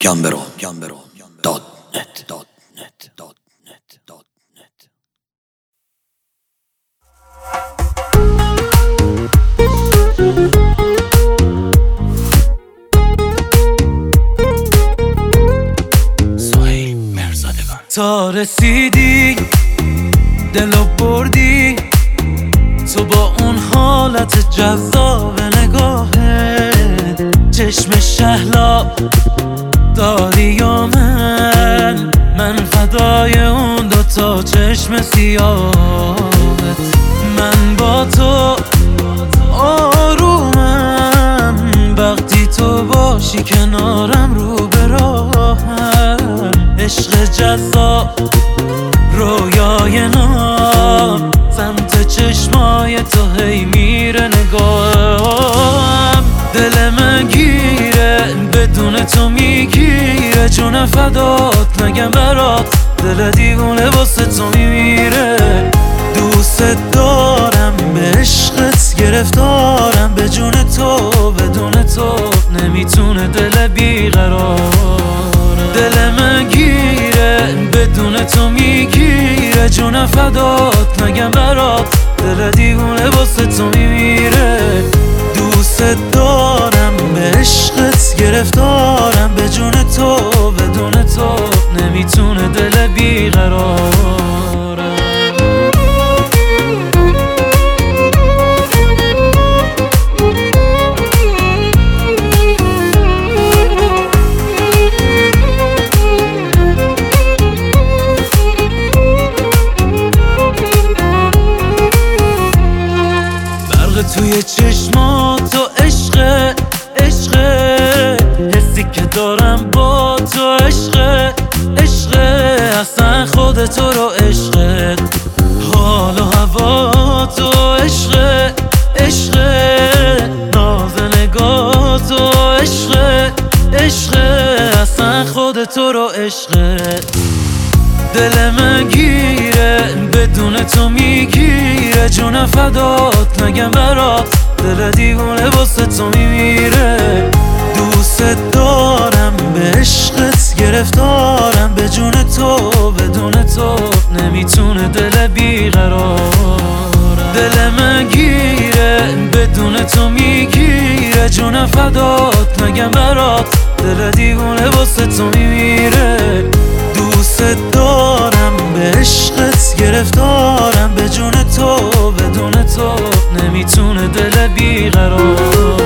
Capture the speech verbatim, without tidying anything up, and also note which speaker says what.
Speaker 1: گمبرو دات نت دات نت دات نت دات نت.
Speaker 2: سهیل مرزادگان.
Speaker 3: تا رسیدی دلو بردی تو با اون حالت جذاب نگاهت، چشم شهلا داری و من من فدای اون دوتا چشم سیاهت. من با تو آرومم وقتی تو باشی کنارم رو به راهم. عشق جذاب رویای نام سمت چشمای تو هی میره نگاهم. دل من گیره بدون تو میگیره، جون فدات نگم برات دل دیوونه واسه تو میمیره. دوست دارم به عشقت گرفتارم، به جون تو بدون تو نمیتونه دل بیقرار. دل من گیره بدون تو میگیره، جون فدات نگم برات دل دیوونه واسه تو میمیره. دوست دارم به عشقت گرفتارم، به جون تو بدون تو نمیتونه دل بیقرار. توی چشمات و عشق عشق حسی که دارم با تو عشق عشق اصلا خود تو رو عشق حال و هوا تو عشق عشق ناز نگاه تو عشق عشق اصلا خود تو رو عشق. دل من گیره بدون تو میگیره، جون فدات نگم برات دل دیوونه واسه تو میمیره. دوست دارم به عشقت گرفتارم، به جون تو بدون تو نمیتونه دل بیقرار. دل من گیره بدون تو میگیره، جون فدات نگم برات دل دیوونه واسه تو میمیره. دوست دارم به عشقت گرفتارم، به جون تو بدون تو نمیتونه دل بیقرار.